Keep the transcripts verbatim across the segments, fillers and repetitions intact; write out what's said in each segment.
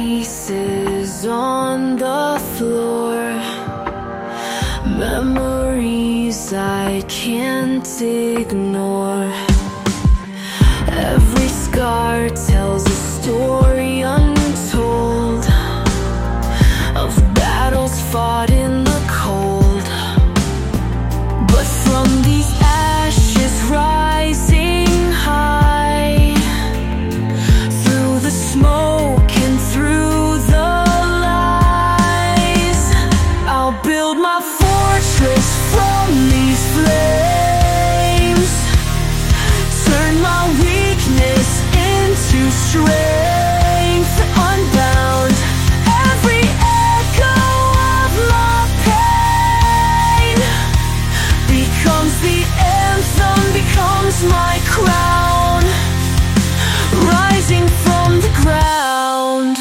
pieces on the floor, memories I can't ignore. Every scar tells a story untold of battles fought in the cold. But from these ashes rising high, through the smoke and through the lies, I'll build my fortress from these flames, turn my weakness into strength unbound. Every echo of my pain becomes the anthem, becomes my crown, rising from the ground.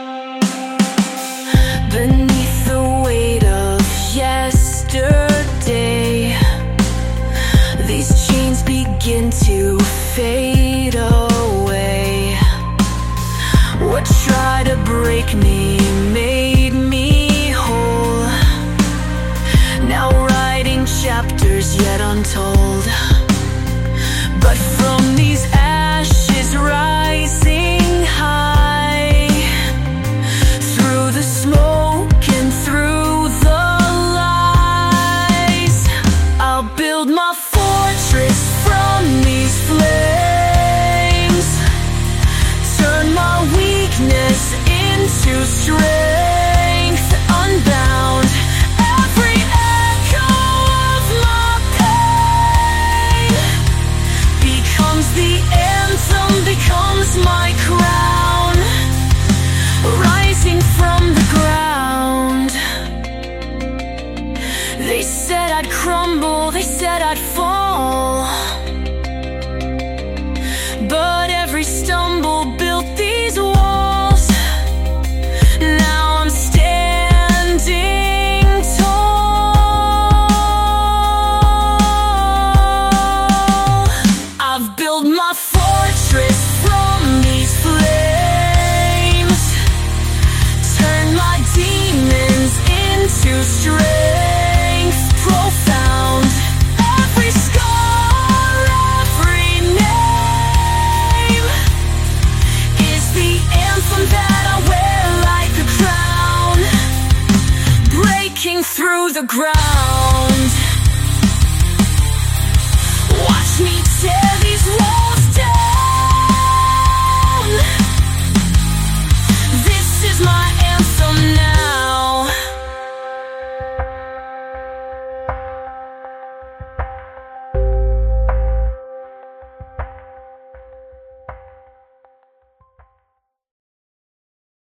Beneath the weight of yesterday, these chains begin to fade away. What tried to break me made me whole, now writing chapters yet untold. But from these ashes rising high, through the smoke and through the lies, I'll build my fortress from these flames, turn my weakness into strength unbound. Every echo of my pain becomes the anthem, becomes my crown, rising from the ground. They said I'd crumble, they said I'd fall, but every stumble built these walls. Now I'm standing tall. I've built my fortress from these flames, turn my demons into strength profound. Every scar, every name is the anthem that I wear like a crown, breaking through the ground.